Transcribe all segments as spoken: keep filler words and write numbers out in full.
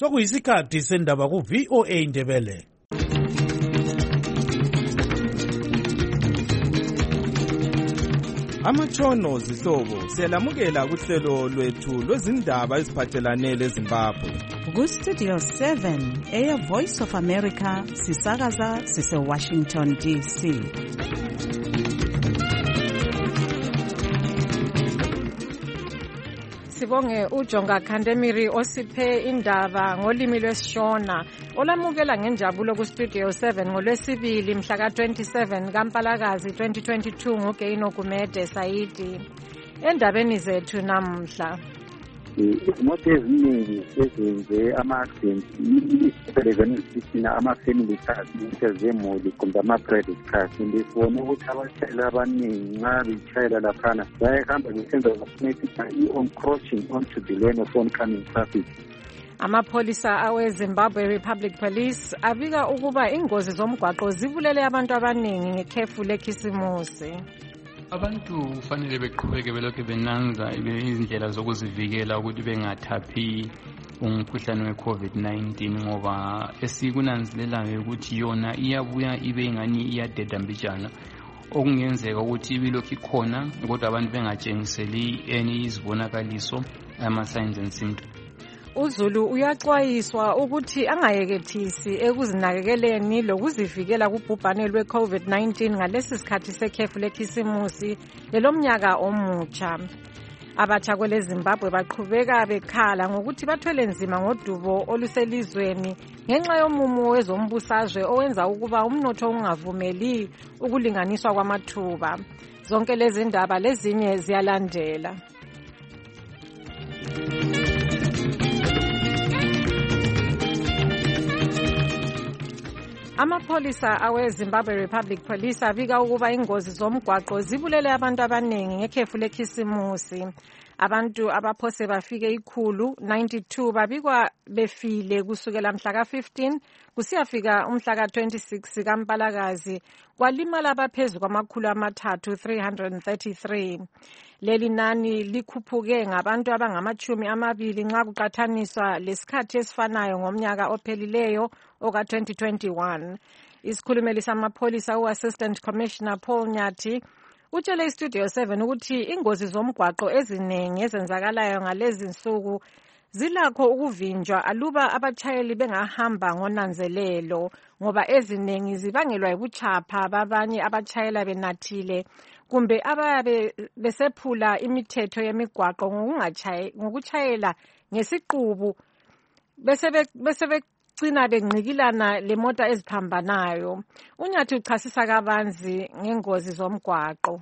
sokuyisikhathi sendaba ku-V O A Ndebele. Amatshono zihlobo siyalamukela kuhlelo lwethu lwezindaba eziphathelane leZimbabwe. Ku-Studio seven, Air Voice of America, sisakaza sise-Washington D C. Sibonge uJonga Khandemiri osiphe indaba ngolimi lwesiShona olamukela ngenjabulo ku-Studio seven ngolwesibili mhla ka-twenty-seven kaMpalakazi twenty twenty-two nguGeino Gumede Saidi. Endabeni zethu namhla izimoto eziningi ezenze ama-accident izelezanisitina ama-family cars zemuli kumbe ama-private cars ndisibone ukuthi abatshayeli abaningi nxa betshayela laphana bayahamba besenza i-encroaching onto the lane of oncoming traffic. Amapholisa awe-Zimbabwe Republic Police abika ukuba ingozi zomgwaqo zibulele abantu abaningi ngekhefu lekhisimusi. Abantu kufanele beqhubeke belokhu benanza izindlela zokuzivikela ukuthi bengathaphi umkhuhlane we-COVID nineteen ngoba esikunanzelelayo ukuthi yona iyabuya ibe ingani iyadedambijana okungenzeka ukuthi ibilokhu ikhona kodwa abantu bengatshengiseli any izibonakaliso ama-signs and symptoms. uZulu uyaxwayiswa ukuthi angayekethisi ekuzinakekeleni lokuzivikela kubhubhane lwe-COVID nineteen ngalesi sikhathi sekhefu lekhisimusi lelomnyaka omutsha. Abatsha kweleZimbabwe baqhubeka bekhala ngokuthi bathwele nzima ngodubo oluselizweni ngenxa yomumo wezombusazwe owenza ukuba umnotho ungavumeli ukulinganiswa kwamathuba. Zonke lezi ndaba lezinye ziyalandela. Amapholisa awe-Zimbabwe Republic Police abika ukuba ingozi zomgwaqo zibulele abantu abaningi ngekhefu lekhisimusi. Abantu abaphose bafike ikhulu ninety-two babikwa befile kusukela mhla ka-fifteen kusiyafika umhla ka-twenty-six kaMpalakazi kwalimala abaphezu kwamakhulu amathathu three hundred thirty-three. Leli nani likhuphuke ngabantu abangamachumi amabili nxa kuqathaniswa lesikhathi esifanayo ngomnyaka ophelileyo oka twenty twenty-one. Isikhulumeli samapholisa u-Assistant Commissioner Paul Nyathi utshele iStudio seven ukuthi ingozi zomgwaqo eziningi ezenzakalayo ngalezi nsuku zilakho ukuvinjwa aluba abatshayeli bengahamba ngonanzelelo ngoba eziningi zibangelwa yibuchapha babanye abatshayela benathile kumbe abayabe besephula imithetho yemigwaqo ngokutshayela ngesiqubu bese bese cina bengqikilana lemota eziphambanayo. Unyathi uchasisa kabanzi ngengozi zomgwaqo.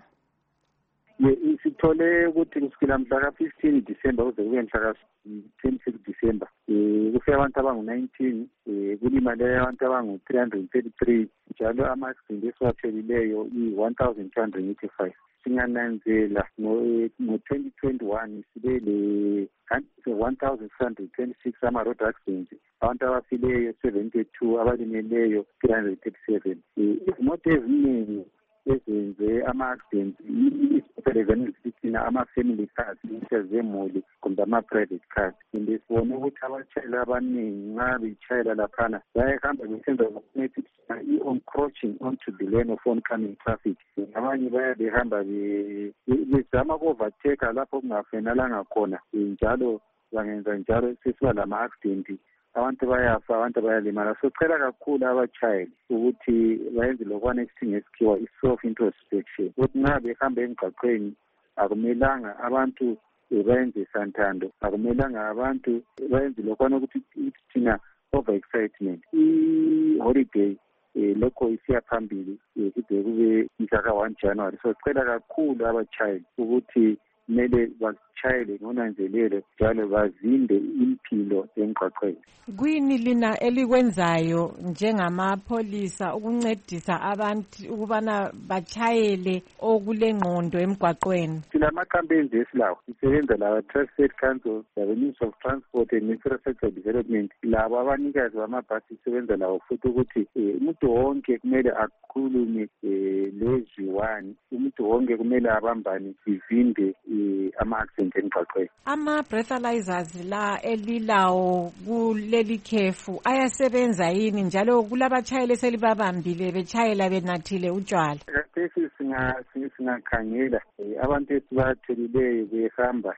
Ye sithole ukuthi kusukela mhla ka-fifteen December kuze kube mhla ka-twenty-six December eh kufika abantu abangu-nineteen eh kulimale abantu abangu-three hundred thirty-three njalo ama-accident esiwaphelileyo i-one thousand two hundred eighty-five. Singananzela ngo-twenty twenty-one sibe le one thousand six hundred twenty-six ama-road accidents, abantu abafileyo seventy-two, abalimeleyo three hundred thirty-seven. Izimoto eziningi ezenze ama-accidents izelezanisitina ama-family cars zemuli kumbe ama-private cars. Inde sibone ukuthi abatshayeli abaningi nxa betshayela laphana bayahamba besenza i-encroaching onto the lane of oncoming traffic. Abanye baya behamba bezama uku-overtake lapho okungafanelanga khona njalo bangenza njalo sesiba lama-accident. Abantu bayafa, abantu bayalimala. Socela kakhulu abatshayeli ukuthi bayenze lokwana esithi ngesikhiwa i-self introspection. Ukuthi nxa behamba emgwaqweni akumelanga abantu bayenze santhando, akumelanga abantu bayenze lokwana ukuthi thina over excitement. I-holiday lokho isiya phambili kude kube mhla ka-one January. Socela kakhulu abatshayeli ukuthi kumele batshayele ngonanzelelo njalo bazinde impilo emgwaqweni. Kwini lina elikwenzayo njengamapholisa ukuncedisa abantu ukubana batshayele okulengqondo emgwaqweni? Silama-campaigns esilawo. Sisebenza lawa Traffic Council, the Ministry of Transport and Infrastructure Development. Labo abanikazi bamabhasi sisebenza lawo futhi ukuthi umuntu wonke kumele akhulume lezwiwani. Umuntu wonke kumele abambane sivinde ama-accident accident emgwaqweni. Ama-breathalyzers la elilawo kuleli khefu ayasebenza yini njalo kulabatshayeli eselibabambile betshayela benathile utshwala? Kathesi singakhangela abantu esibatholileyo behamba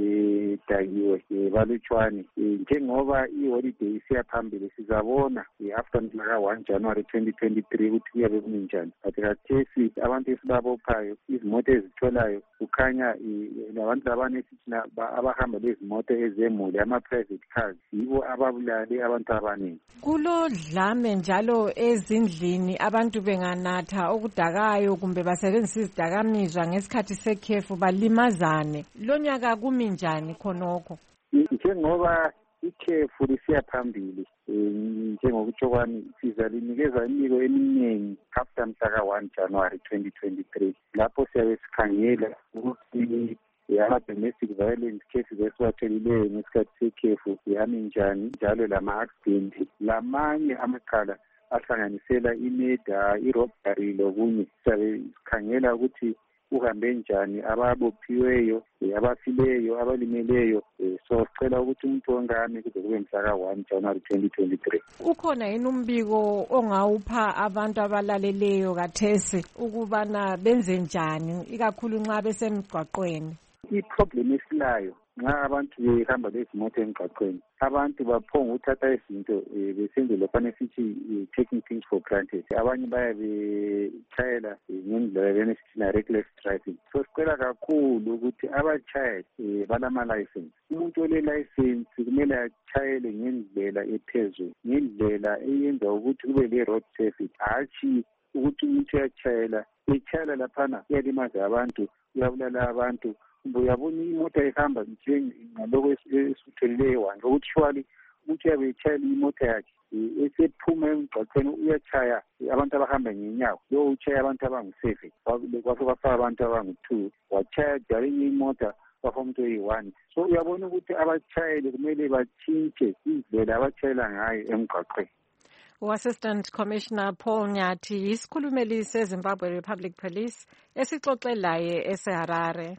bedakiwe balutshwane. Njengoba iholiday isiya phambili sizabona after mhlaka one January twenty twenty-three ukuthi kuyabe kuminjani. But kathesi abantu esibabophayo izimoto ezitholayo kukhanya labantu labane esithi abahamba lezimoto ezemuli ama-private cars yibo ababulale abantu abaningi. Kulodlame njalo ezindlini abantu benganatha okudakayo kumbe basebenzisa izidakamizwa ngesikhathi sekhefu balimazane. Lonyaka kuminjani khonokho? Njengoba ikhefu lisiya phambili njengokutsho kwami sizalinikeza imiko eminingi after mhlaka one January twenty twenty-three lapho siyabe sikhangela ukuthi ama-domestic violence cases esiwatholileyo ngesikhathi sekhefu yami njani njalo lama-accident lamanye amacala ahlanganisela imeda, irobbery lokunye. Siyabe sikhangela ukuthi uhambe njani ababophiweyo abafileyo abalimeleyo. So sicela ukuthi umuntu ongami kuze kube mhlaka one January twenty twenty-three. Ukhona yini umbiko ongawupha abantu abalaleleyo kathesi ukubana benze njani ikakhulu nxa besemgwaqweni? I-problem esilayo nxa abantu behamba lezimoto emgwaqweni abantu baphonga ukuthatha izinto besenze lokho esithi taking things for granted. Abanye bayabe tshayela ngendlela lena esithi na reckless driving. So sicela kakhulu ukuthi abatshayeli balama-license. Umuntu ole-license kumele atshayele ngendlela ephezulu, ngendlela eyenza ukuthi kube le-road safety. Hatshi ukuthi umuntu uyatshayela etshayela laphana uyalimaza abantu, uyabulala abantu. Uyabona imoto ehamba njengalokho esitholileyo wanje ukuthi ukuthi uyabe etshayela imoto yakhe esephuma emgwaqweni uyatshaya abantu abahamba ngenyawo. Lo utshaya abantu abangu-seven kwase kwafaka abantu abangu-two watshaya njalo enye imota kwafaka umuntu oyi-one. So uyabona ukuthi abatshayeli kumele batshintshe indlela abatshayela ngayo emgwaqweni. U-Assistant Commissioner Paul Nyathi yisikhulumeli seZimbabwe Republic Police esixoxelaye eseHarare.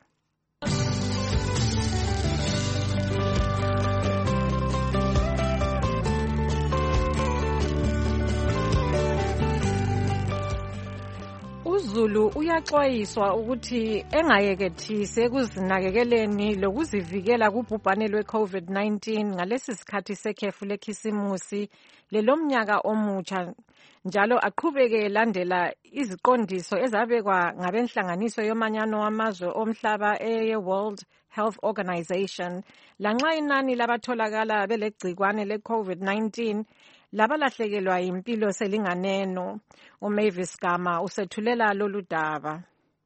UZulu uyaxwayiswa ukuthi engayekethise ekuzinakekeleni lokuzivikela kubhubhane lwe-COVID nineteen ngalesi sikhathi sekhefu lekhisimusi lelomnyaka omutsha, njalo aqhubeke landela iziqondiso ezabekwa ngabenhlanganiso yomanyano wamazwe omhlaba eye-World Health Organization. Lanxa inani labatholakala belegcikwane le-COVID nineteen labalahlekelwa impilo selinganeno. uMavis Gama usethulela lolu daba.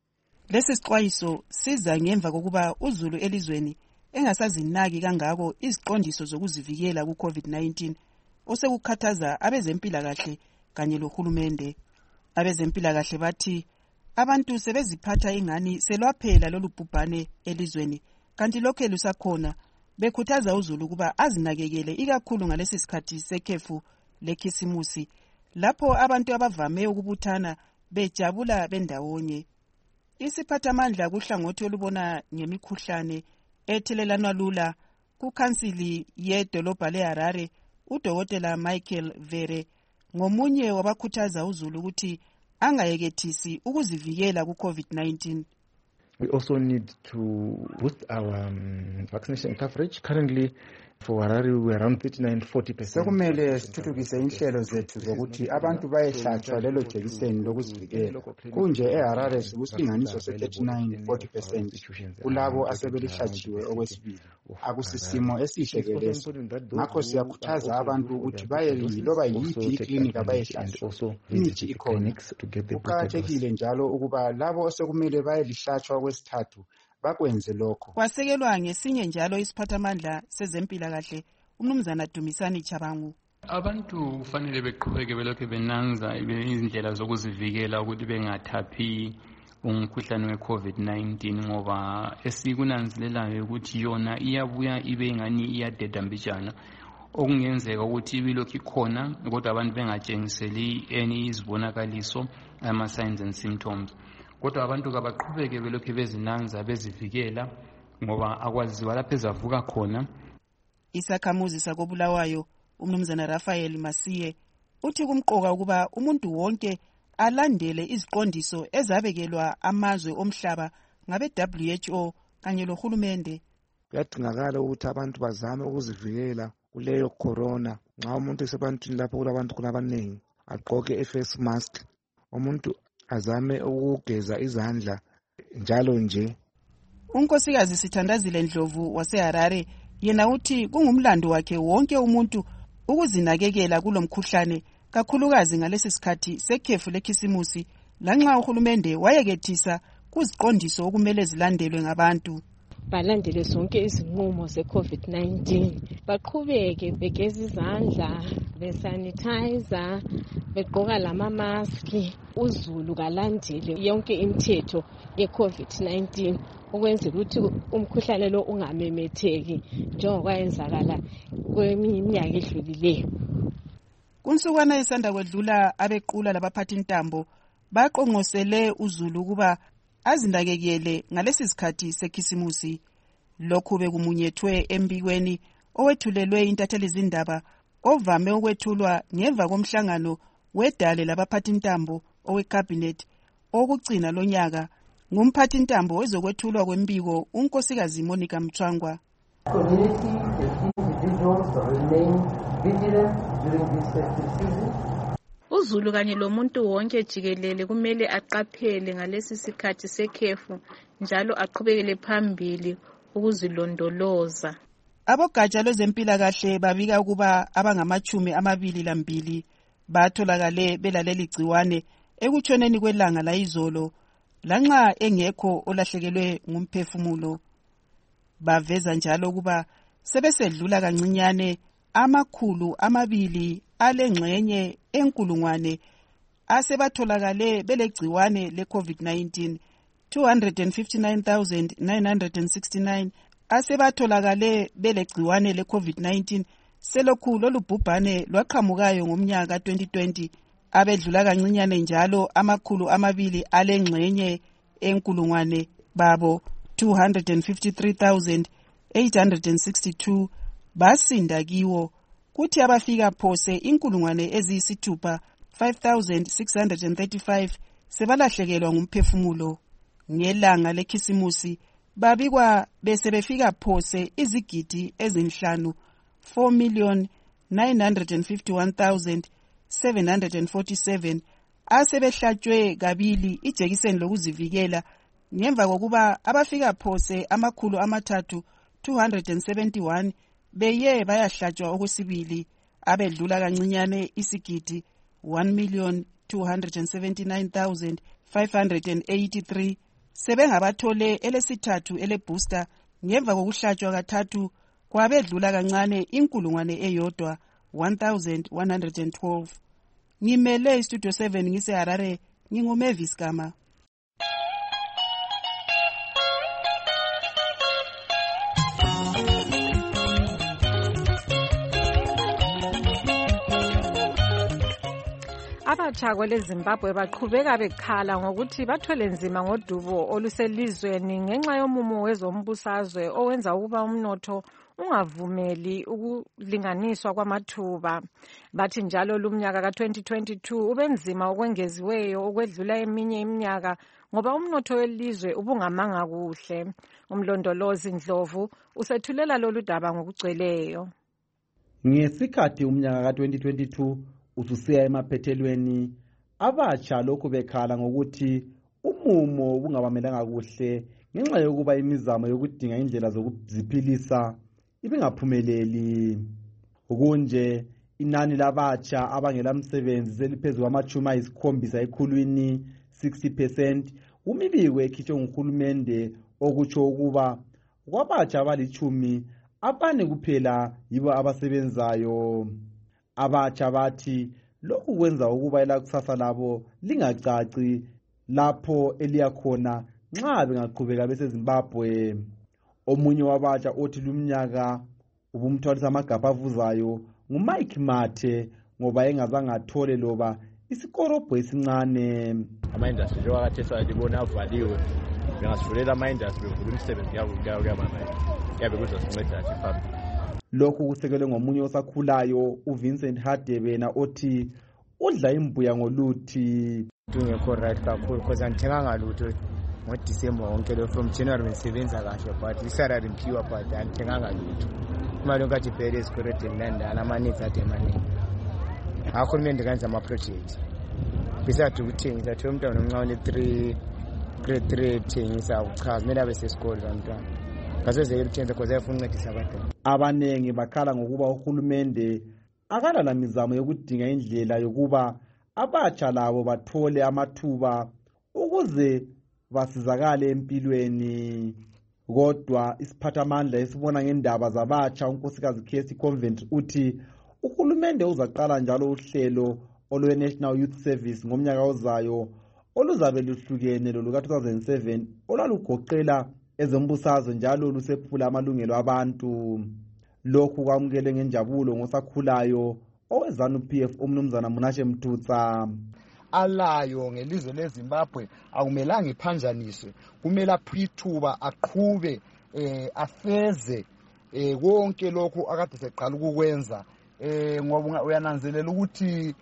Lesi sixwayiso siza ngemva kokuba uZulu elizweni engasazinaki kangako iziqondiso zokuzivikela ku-COVID nineteen osekukhathaza abezempilakahle kanye lohulumende. Abezempilakahle bathi abantu sebeziphatha ingani selwaphela lolu bhubhane elizweni, kanti lokho lusakhona. Bekhuthaza uZulu ukuba azinakekele ikakhulu ngalesi sikhathi sekhefu lekhisimusi lapho abantu abavame ukubuthana bejabula bendawonye. Isiphathamandla kuhlangothi olubona ngemikhuhlane ethelelana lula kukhansili yedolobha leHarare uDokotela Michael Vere ngomunye wabakhuthaza uZulu ukuthi angayekethisi ukuzivikela ku-COVID nineteen. We also need to boost our um, vaccination coverage. Currently, for Harare, we are around thirty-nine to forty percent. Sekumele sithuthukise inhlelo zethu zokuthi abantu bayehlatshwa lelo jekiseni lokuzivikela. Kunje eHarare sikusilinganiso se-thirty-nine to forty percent kulabo asebelihlatshiwe okwesibili. Akusisimo esihle ke leso. Ngakho siyakhuthaza abantu ukuthi baye yiloba yiphi iklinika bayehlatshwa. Imithi ikhona. Kuqakathekile njalo ukuba labo sekumele bayelihlatshwa kwesithathu bakwenze lokho. Kwasekelwa ngesinye njalo isiphathamandla sezempilakahle umnumzana Dumisani Chabangu. Abantu kufanele beqhubeke belokhu benanza izindlela zokuzivikela ukuthi bengathaphi umkhuhlane we-COVID nineteen ngoba esikunanzelelayo ukuthi yona iyabuya ibe ngani iyadedambijana, okungenzeka ukuthi ibilokhu ikhona kodwa abantu bengatshengiseli any izibonakaliso ama signs and symptoms. Kodwa abantu kabaqhubeke belokhu bezinanza bezivikela ngoba akwaziwa lapho ezavuka khona. Isakhamuzi sakobulawayo umnumzana Raphael Masiye uthi kumqoka ukuba umuntu wonke alandele iziqondiso ezabekelwa amazwe omhlaba ngabe W H O kanye lohulumende. Kuyadingakala ukuthi abantu bazame ukuzivikela kuleyo corona. Nxa umuntu esebantwini lapho kulabantu kunabanengi agqoke i-face mask, umuntu azame ukugeza izandla njalo nje. Unkosikazi Sithandazile Ndlovu waseHarare yena uthi kungumlando wakhe wonke umuntu ukuzinakekela kulomkhuhlane, kakhulukazi ngalesi sikhathi sekhefu lekhisimusi, lanxa uhulumende wayekethisa kuziqondiso okumele zilandelwe ngabantu. Balandele zonke izinqumo ze-COVID nineteen, baqhubeke begeza izandla, besanitizer, begqoka lama-maski. Uzulu kalandele yonke imithetho ye-COVID nineteen ukwenzela ukuthi umkhuhlane lo ungamemetheki njengokwayenzakala kweminye iminyaka edlulileyo. Kunsukwana isanda kwedlula abequla labaphathi intambo baqonqosele uzulu ukuba azinakekele ngalesi sikhathi sekhisimusi. Lokhu bekumunyethwe embikweni owethulelwe intatheli zindaba ovame ukwethulwa ngemva komhlangano wedale labaphathi intambo owecabinet okugcina lonyaka ngumphathi intambo wezokwethulwa kwembiko unkosikazi Monica Mthwangwa. Uzulu kanye lomuntu wonke jikelele kumele aqaphele ngalesi sikhathi sekhefu njalo aqhubekele phambili ukuzilondoloza. Abogatsha lwezempilakahle babika ukuba abangamachumi amabili lambili batholakale belaleli gciwane ekutshoneni kwelanga layizolo, lanxa engekho olahlekelwe ngumphefumulo. Baveza njalo ukuba sebesedlula kancinyane amakhulu amabili alengxenye enkulungwane asebatholakale belegciwane le-COVID nineteen, two hundred fifty-nine thousand nine hundred sixty-nine asebatholakale belegciwane le-COVID nineteen selokhu lolubhubhane lwaqhamukayo ngomnyaka twenty twenty, abedlula kancinyane njalo amakhulu amabili alengxenye enkulungwane babo two hundred fifty-three thousand eight hundred sixty-two basinda kiwo, kuthi abafika phose inkulungwane eziyisithupha five thousand six hundred thirty-five sebalahlekelwa ngumphefumulo. Ngelanga lekhisimusi babikwa bese befika phose izigidi ezinhlanu four million nine hundred fifty-one thousand seven hundred forty-seven asebehlatshwe kabili ijekiseni lokuzivikela ngemva kokuba abafika phose amakhulu amathathu two hundred seventy-one beye bayahlatshwa okwesibili, abedlula kancinyane isigidi one million two hundred seventy-nine thousand five hundred eighty-three sebengabathole elesithathu elebooster ngemva kokuhlatshwa kathathu kwabedlula kancane inkulungwane eyodwa one thousand one hundred twelve. Ngimele istudio seven ngiseHarare, nginguMavis Gama. Abatsha kweleZimbabwe baqhubeka bekhala ngokuthi bathwele nzima ngodubo oluselizweni ngenxa yomumo wezombusazwe owenza ukuba umnotho ungavumeli ukulinganiswa kwamathuba. Bathi njalo lumnyaka ka twenty twenty-two ubenzima okwengeziweyo okwedlula eminye iminyaka ngoba umnotho welizwe ubungamanga kuhle. Umlondolozi Ndlovu usethulela lolu daba ngokugcweleyo. Ngesikhathi umnyaka ka twenty twenty-two ususiya emaphethelweni, abatsha lokhu bekhala ngokuthi umumo bungabamelanga kuhle ngenxa yokuba imizamo yokudinga indlela zokuziphilisa ibingaphumeleli. Okunje inani labatsha abangela msebenzi seliphezulu kwamachumi ayisikhombisa ekhulwini sixty percent, umibiko ekhitshwe nguhulumende okutsho ukuba kwabatsha abalichumi abane kuphela yibo abasebenzayo. Abatsha bathi lokhu kwenza ukuba elakusasa labo lingacaci lapho eliyakhona nxa bengaqhubeka beseZimbabwe. Omunye wabatsha othi lumnyaka ubumthwalisa amagabha avuzayo nguMike Mathe ngoba engazange athole loba isikorobho esincane. Ama-industry njengoba khathesi libona avaliwe bengasivulela ama-industry bevula imisebenzi yabo kuyabanayo kuyabe kuzosinceda nje phambili. Lokhu kusekelwe ngomunye osakhulayo uVincent Hadebena othi udla imbuya ngoluthi. Kungekho right kakhulu because andithenganga lutho ngoDisemba wonke lo from January bengisebenza kahle but isalary ngiphiwa but andithenganga lutho. Imali onkathi ibhele ezikweretini landana ama-needs ade emaningi. Ahulumende kanza ama-project besithi ukuthengisa thiwe umntwana omncane le-three grade three ethengisa uchaza kumele abe sesikole bantwana ngasoze ukuthenza because ayafuna uncedisa abantwana. Abanengi bakhala ngokuba uhulumende akalala mizamo yokudinga indlela yokuba abatsha labo bathole amathuba ukuze basizakale empilweni. Kodwa isiphathamandla esibona ngendaba zabatsha unkosikazi Casey Convent uthi uhulumende uzaqala njalo uhlelo olwe-National Youth Service ngomnyaka ozayo oluzabe luhlukene loluka two thousand seven olalugoqela ezombusazwe njalo lusephula amalungelo abantu. Lokhu kwamukele ngenjabulo ngosakhulayo owezanu-P F umnumzana Munashe Mtutsa. Alayo ngelizwe leZimbabwe akumelanga iphanjaniswe, kumele aphithuba aqhube eh afeze eh konke lokhu akade seqala ukukwenza eh ngoba uyananzelela ukuthi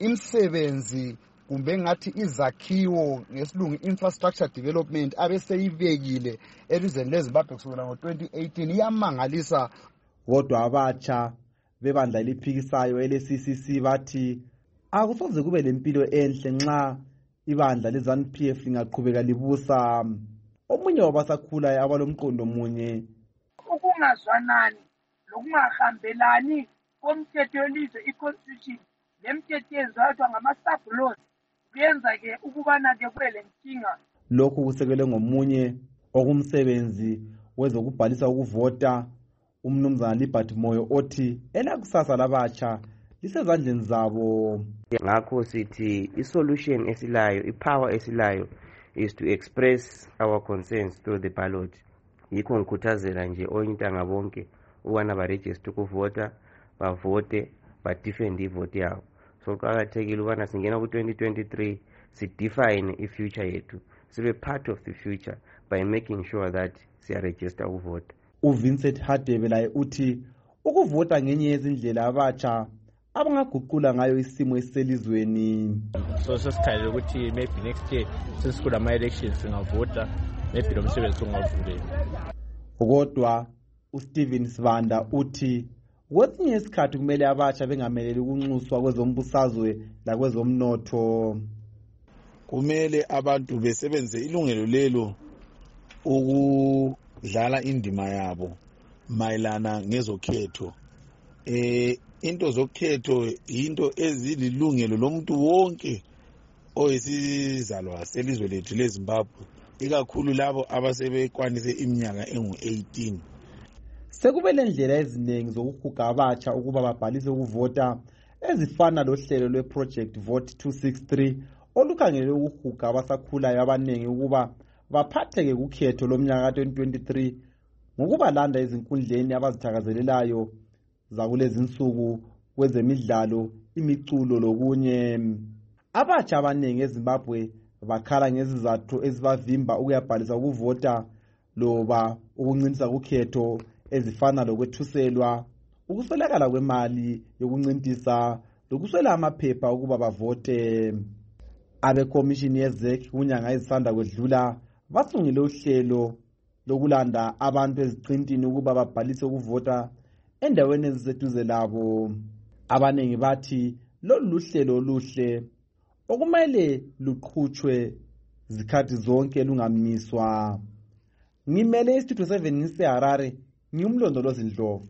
imisebenzi kumbe ngathi izakhiwo ngesilungu infrastructure development abeseyibekile elizweni leZimbabwe kusukela ngo twenty eighteen iyamangalisa. Kodwa abatsha bebandla eliphikisayo ele-C C C bathi akusoze kube lempilo enhle nxa ibandla leZanu-P F lingaqhubeka libusa. Omunye wabasakhulayo abalomqondo munye ukungazwanani lokungahambelani komthetho welizwe i-constitution lemthetho ezathwa ngama-sub-laws kuyenza ke ukubana ke kube lenkinga. Lokhu kusekelwe ngomunye okumsebenzi wezokubhalisa ukuvota umnumzana Libert Moyo othi elakusasa labatsha lisezandleni zabo. Ngakho sithi isolution esilayo, ipower esilayo is to express our concerns through the ballot. Yikho ngikhuthazela nje oyintanga bonke ukubana baregister ukuvota, bavote, badefend ivote yabo. So kuqakathekile ukubana singena ku twenty twenty-three sidefine ifuture yethu, sibe part of the future by making sure that siyaregister ukuvota. uVincent Hadebela uthi ukuvota ngenye yezindlela abatsha abangaguqula ngayo isimo esiselizweni. So sesikhalele ukuthi maybe next year sesikula ama elections singavota, maybe lo msebenzi ungavuleki. Kodwa uSteven Sibanda uthi kwesinye isikhathi kumele abatsha bengameleli ukunxuswa kwezombusazwe lakwezomnotho. Kumele abantu besebenze ilungelo lelo ukudlala indima yabo mayelana ngezokhetho. Eh into zokhetho into ezililungelo lomuntu wonke oyisizalwa selizwe lethu leZimbabwe, ikakhulu labo abasebekwanise iminyaka engu eighteen. Sekube lendlela eziningi zokuhuga abatsha ukuba babhalise ukuvota ezifana lohlelo lweproject Vote two sixty-three olukhangele ukuhuga abasakhulayo abaningi ukuba baphatheke kukhetho lomnyaka twenty twenty-three ngokubalanda ezinkundleni abazithakazelelayo zakulezi insuku kwezemidlalo, imiculo lokunye. Abatsha abaningi eZimbabwe bakhala ngezizathu ezibavimba ukuyabhalisa ukuvota loba ukuncintiswa kukhetho ezifana lokwethuselwa, ukuswelakala kwemali yokuncintisa lokuswela amaphepha ukuba bavote. Abekomishini yeZ E C unyanga ezisanda kwedlula basungile uhlelo lokulanda abantu eziqintini ukuba babhalise ukuvota endaweni eziseduze labo. Abaningi bathi lolu luhlelo oluhle okumele luqhutshwe zikhathi zonke lungamiswa. Ngimele iStudio seven ngiseHarare, ngiyumlondolozi Ndlovu.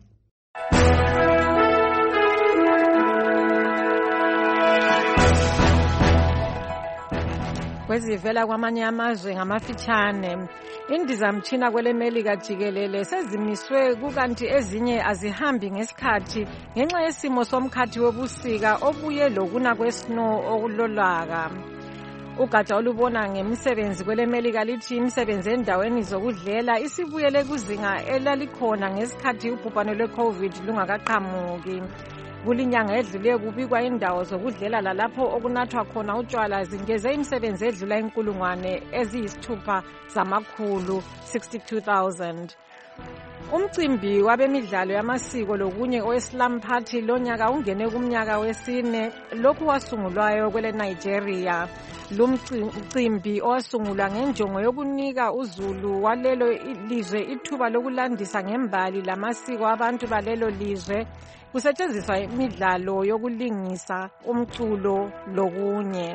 Kwezivela kwamanye amazwe ngamafitshane, indizamtshina kwele Melika jikelele sezimiswe kukanti ezinye azihambi ngesikhathi ngenxa yesimo somkhathi wobusika obuye lokuna kwesnow okulolaka. Ugatsha olubona ngemisebenzi kwele Melika lithi imisebenzi endaweni zokudlela isibuyele kuzinga elalikhona ngesikhathi ubhubhane lwe-COVID lungakaqhamuki. kulinyanga edluleyo kubikwa indawo zokudlela lalapho okunathwa khona utshwala zingeze imisebenzi edlula inkulungwane eziyisithupha zamakhulu sixty-two thousand. Umcimbi wabemidlalo yamasiko lokunye oweSlam Party lonyaka ungene kumnyaka wesine lokhu wasungulwayo kwele Nigeria. Lumcimbi owasungulwa ngenjongo yokunika uzulu walelo lizwe ithuba lokulandisa ngembali lamasiko abantu balelo lizwe kusetshenziswa imidlalo yokulingisa umculo lokunye.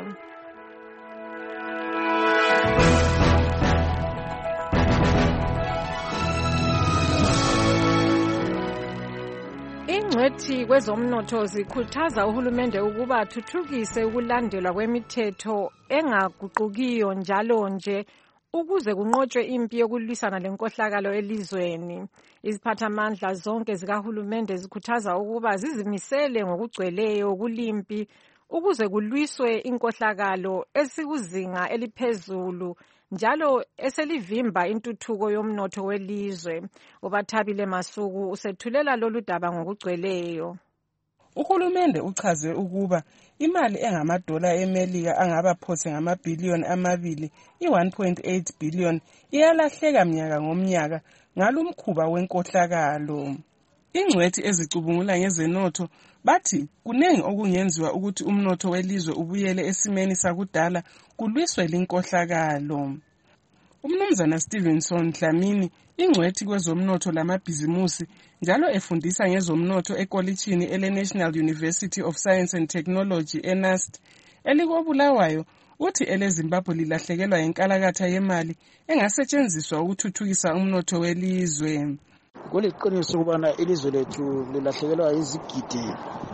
Ingcwethi kwezomnotho zikhuthaza uhulumende ukuba athuthukise ukulandelwa kwemithetho engaguqukiyo njalo nje ukuze kunqotshwe impi yokulwisana lenkohlakalo elizweni. Iziphathamandla zonke zikahulumende zikhuthaza ukuba zizimisele ngokugcweleyo kulimpi ukuze kulwiswe inkohlakalo esikuzinga eliphezulu njalo eselivimba intuthuko yomnotho welizwe. Ubathabile Masuku usethulela lolu daba ngokugcweleyo. Uhulumende uchaze ukuba imali engamadola eMelika angaba phose ngamabhiliyoni amabili i one point eight billion iyalahleka mnyaka ngomnyaka ngalumkhuba wenkohlakalo. Ingcwethi ezicubungula ngezenotho bathi kunengi okungenziwa ukuthi umnotho welizwe ubuyele esimeni sakudala kulwiswe linkohlakalo. Umnumzana Stevenson Dlamini ingcwethi kwezomnotho lamabhizimusi njalo efundisa ngezomnotho ekolitshini ele National University of Science and Technology eNUST elikobulawayo uthi ele Zimbabwe lilahlekelwa inkalakatha yemali engasetshenziswa ukuthuthukisa umnotho welizwe. Kuliqiniso ukubana ilizwe lethu lilahlekelwa izigidi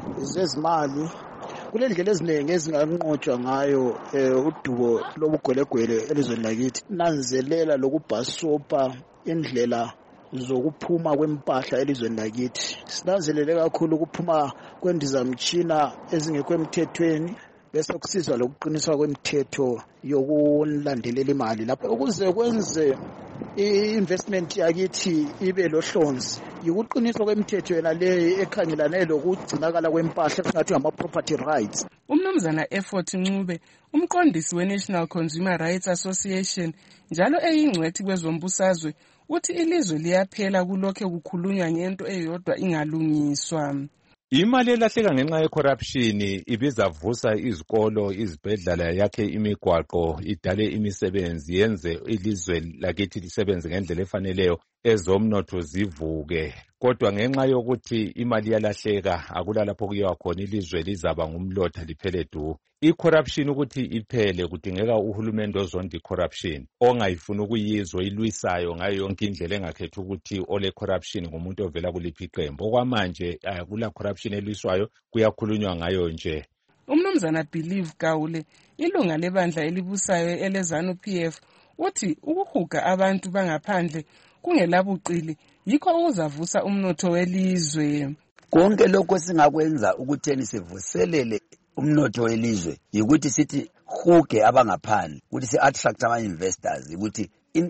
zezimali kulendlela eziningi ezinganqotshwa ngayo udubo lobugwelegwele elizweni lakithi. Nanzelela lokubhasopa indlela zokuphuma kwempahla elizweni lakithi. Sinanzelele kakhulu ukuphuma kwendizamtshina ezingekho emthethweni bese kusizwa lokuqiniswa kwemithetho yokulandelela imali lapho ukuze kwenze i-investment yakithi ibe lohlonzi yikuqiniswa kwemithetho yena le ekhangelane lokugcinakala kwempahla esingathi ngama-property rights. Umnumzana Effort Ncube umqondisi we-National Consumer Rights Association njalo eyingcwethi kwezombusazwe uthi ilizwe liyaphela kulokho kukhulunywa ngento eyodwa ingalungiswa. Imali elahleka ngenxa ye-corruption ibizavusa izikolo, izibhedlela, yakhe imigwaqo, idale imisebenzi, yenze ilizwe lakithi lisebenze ngendlela efaneleyo, ezomnotho zivuke. Kodwa ngenxa yokuthi imali yalahleka akula lapho kuyiwa khona ilizwe lizaba ngumlotha liphele du. I-corruption ukuthi iphele kudingeka uhulumende ozonda i-corruption ongayifuni ukuyizwa ilwisayo ngayo yonke indlela engakhethi ukuthi ole corruption ngumuntu ovela kuliphi iqembu. Okwamanje akula corruption elwiswayo, kuyakhulunywa ngayo nje. Umnumzana Believe Gawule ilunga lebandla elibusayo eleZANU P F uthi ukuhuga abantu bangaphandle kungelabuqili yikho okuzavusa umnotho welizwe. Konke lokho singakwenza ukutheni sivuselele umnotho welizwe yikuthi sithi huge abangaphandle ukuthi si-attract ama-investors ukuthi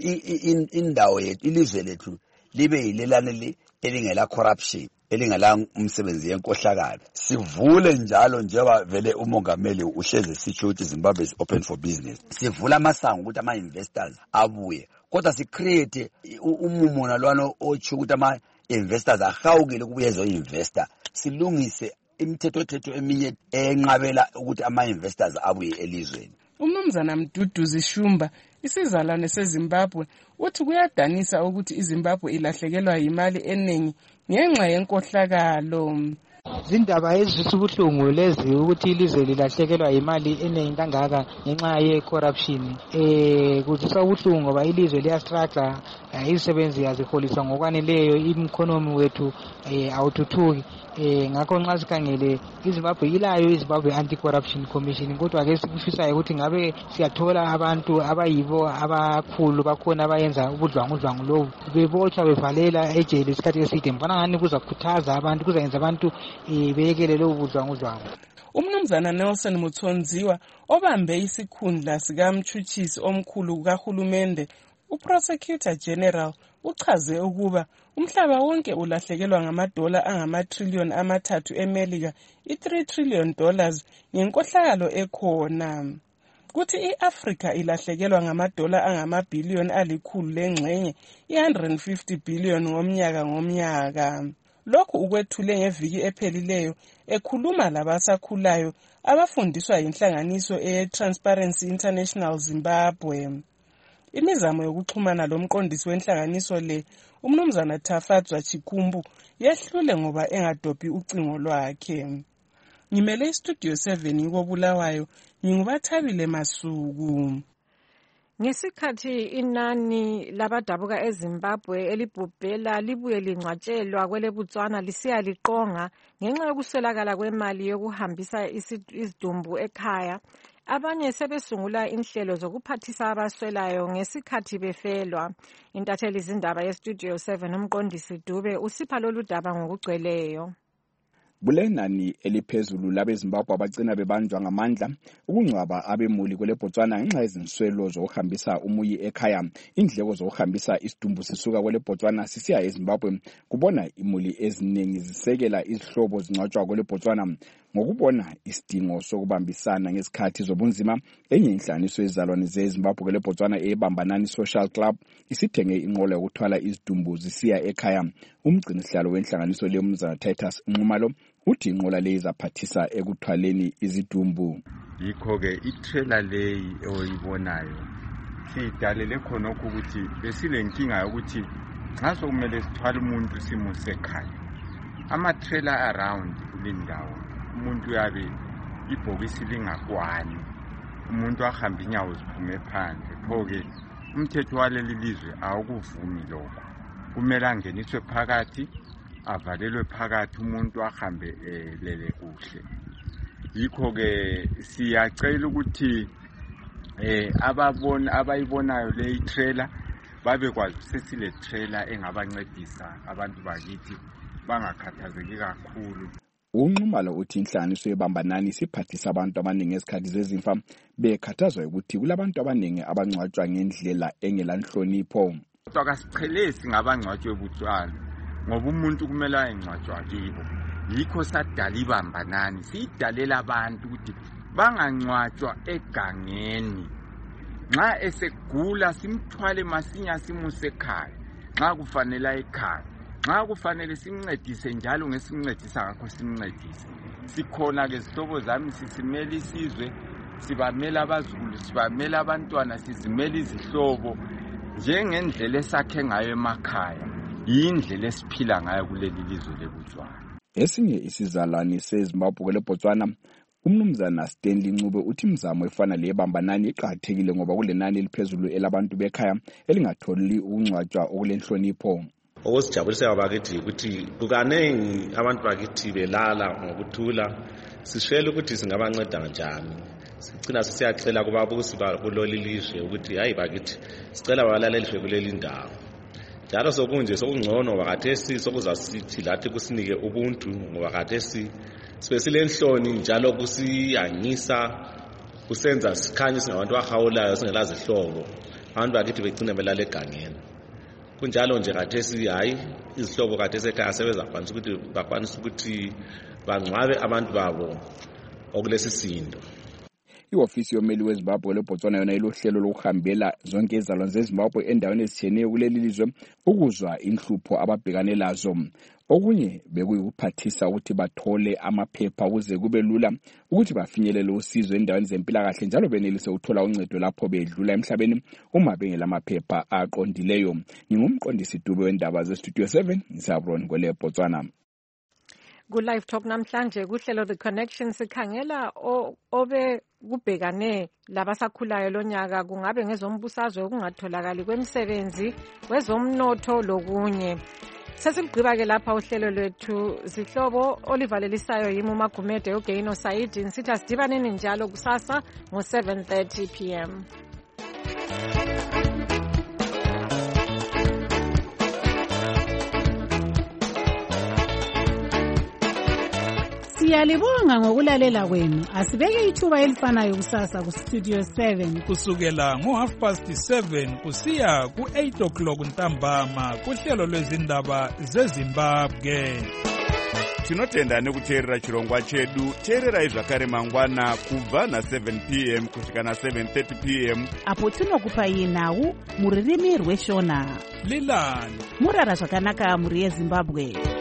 indawo yethu ilizwe lethu libe yilelane elingela corruption elingela umsebenzi yenkohlakalo. Sivule njalo njengoba vele umongameli uhleze sitsho ukuthi Zimbabwe is open for business. Sivula amasango ukuthi ama-investors abuye kodwa si-create umumo nalwana otsho ukuthi ama-investors ahawukile ukubuye ezo-investor. Silungise imithetho eminye enqabela ukuthi ama-investors abuye elizweni. Umnumzana Mduduzi Shumba isizalwane seZimbabwe uthi kuyadanisa ukuthi iZimbabwe ilahlekelwa imali eningi ngenxa yenkohlakalo. Zindaba ezisubuhlungu lezi ukuthi ilizwe lilahlekelwa imali eningi kangaka ngenxa ye-corruption. Eh kuzisa ubuhlungu ngoba ilizwe liyastruggle, izisebenzi yaziholiswa ngokwaneleyo, imkhonomi wethu eh awuthuthuki. Eh ngakho nxa sikhangele iZimbabwe ilayo iZimbabwe Anti-Corruption Commission kodwa ke sikufisayo ukuthi ngabe siyathola abantu abayibo abakhulu bakhona abayenza ubudlwangudlwangu lobu bebotshwa bevalela ejele isikhathi eside. Mbona ngani kuzakhuthaza abantu, kuzayenza abantu ibekele lo budlwangudlwangu. Umnumzana Nelson Muthonziwa obambe isikhundla sikamtshutshisi omkhulu kahulumende uProsecutor General uchaze ukuba umhlaba wonke ulahlekelwa ngamadola angama-trillion amathathu emelika, i-three trillion dollars ngenkohlakalo ekhona. Kuthi i-Afrika ilahlekelwa ngamadola angamabhiliyoni alikhulu lengxenye, one hundred fifty billion ngomnyaka ngomnyaka. Lokhu ukwethule ngeviki ephelileyo ekhuluma labasakhulayo abafundiswa yinhlanganiso ye-Transparency International Zimbabwe. Imizamo yokuxhumana lomqondisi wenhlanganiso le, umnumzana Tafadzwa Chikumbu, yehlule ngoba engadobhi ucingo lwakhe. Ngimele istudio seven ngikobulawayo, ngingubathabile Masuku. Ngesikhathi inani labadabuka eZimbabwe elibhubhela libuye lincwatshelwa kwele Botswana lisiya liqonga ngenxa yokuswelakala kwemali yokuhambisa izidumbu ekhaya, abanye sebesungula inhlelo zokuphathisa abaswelayo ngesikhathi befelwa. Intatheli zindaba yestudio seven umqondisi Dube usipha lolu daba ngokugcweleyo. Bulenani eliphezulu labeZimbabwe abagcina bebanjwa ngamandla ukungcwaba abemuli kwele Botswana ngenxa yezinswelo zokuhambisa umuyi ekhaya. Indleko zokuhambisa isidumbu sisuka kwele Botswana sisiya eZimbabwe kubona imuli eziningi zisekela izihlobo zingcwatshwa kwele Botswana ngokubona isidingo sokubambisana ngesikhathi zobunzima. Enye inhlanganiso yezizalwane zeZimbabwe kwele Botswana eBambanani Social Club isithenge inqola yokuthwala izidumbu zisiya ekhaya. Umgcinisihlalo wenhlanganiso le Mzana Titus Nxumalo uthi inqola le izaphathisa ekuthwaleni izidumbu. Yikho ke itrailer leyi oyibonayo sidalele khonokho ukuthi besilenkinga yokuthi nxa sokumele sithwale umuntu simuse ekhaya, ama-trailer around kulindawo umuntu yabe ibhokisi lingakwani, umuntu ahamba inyawo ziphume phandle. Pho-ke umthetho waleli lizwe awukuvumi lokho, kumele angeniswe phakathi, avalelwe phakathi, umuntu ahambe elele kuhle. Yikho-ke siyacela ukuthi eh ababona abayibonayo le trailer babekwazi sesile trailer engabancedisa abantu bakithi bangakhathazeki kakhulu. Unxumalo uthi inhlanganiso yeBambanani siphathisa abantu abaningi esikhathi zezimfa bekhathazwa ukuthi kulabantu abaningi abangcwatshwa ngendlela engelanhlonipho. Kodwa kasichelesi ngabangcwatshwe eBotswana ngoba umuntu kumele ayengcwatshwa kibo. Yikho sadala iBambanani, sidalela abantu ukuthi bangangcwatshwa egangeni. Nxa esegula simthwale masinya simuse ekhaya, nxa kufanele ekhaya, nxa kufanele simncedise njalo ngesimncedisa ngakho simncedise. Sikhona ke zihlobo zami sisimela isizwe, sibamela abazukulu, sibamela abantwana, sizimela izihlobo njengendlela esakhe ngayo emakhaya, yindlela esiphila ngayo kuleli lizwe leBotswana. Esinye isizalwane seZimbabwe kwele Botswana, umnumzana Stanley Ncube uthi imizamo efana leBambanani iqhathekile ngoba kulenani eliphezulu elabantu bekhaya elingatholi ukungcwatshwa okulenhlonipho. Okusijabulisa abakithi ukuthi kukanengi abantu bakithi belala ngokuthula, sishela ukuthi singabanceda kanjani. Sicina sisiyacela kubabusi kulolu lizwe ukuthi hayi bakithi sicela balalelishwe kuleli ndawo. Njalo sokunje sokungcono wakathesi sokuzasithi lathi kusinike ubuntu ngoba kathesi sibesilendloni njalo kusiyanyisa kusenza sikhanye singabantu bahawulayo singelazi ihlobo. Abantu bakithi begcina belala egangeni. Kunjalo nje kathesi hayi izihlobo kathesi ekhaya sebezakwanisa ukuthi bakwanisa ukuthi bangcwabe abantu babo okulesi sindo. Iofisi yomeli weZimbabwe leBotswana yona ilohlelo lokuhambela zonke izizalwane zeZimbabwe endaweni ezitshiyeneyo kuleli lizwe ukuzwa inhlupho ababhekane lazo. Okunye bekuyikuphathisa ukuthi bathole amaphepha ukuze kube lula ukuthi bafinyelele usizo endaweni zempilakahle njalo benelise ukuthola uncedo lapho bedlula emhlabeni uma bengela amaphepha aqondileyo. Ngingumqondisi Dube wendaba zestudio seven ngisabron kwele Botswana. Good Life Talk namhlanje kuhlelo The Connection sikhangela obe kubhekane labasakhulayo lonyaka kungabe ngezombusazwe okungatholakali kwemisebenzi kwezomnotho lokunye. Sesigqiba ke lapha uhlelo lwethu zihlobo olivalelisayo yimi uMagumede uGaino Said nsithi sidibaneni njalo kusasa ngo seven thirty p m Siyalibonga ngokulalela kwenu. Asibeke ithuba elifanayo kusasa ku Studio seven kusukela ngo half past seven kusiya ku eight o'clock ntambama kuhlelo lwezindaba zeZimbabwe. Tinotenda nekuteerera chirongwa chedu. Teererai zvakare mangwana kubva na seven p m kusvika na seven thirty p m apo tinokupai nhau muririmi rweshona. Lilani murara zvakanaka muri yeZimbabwe.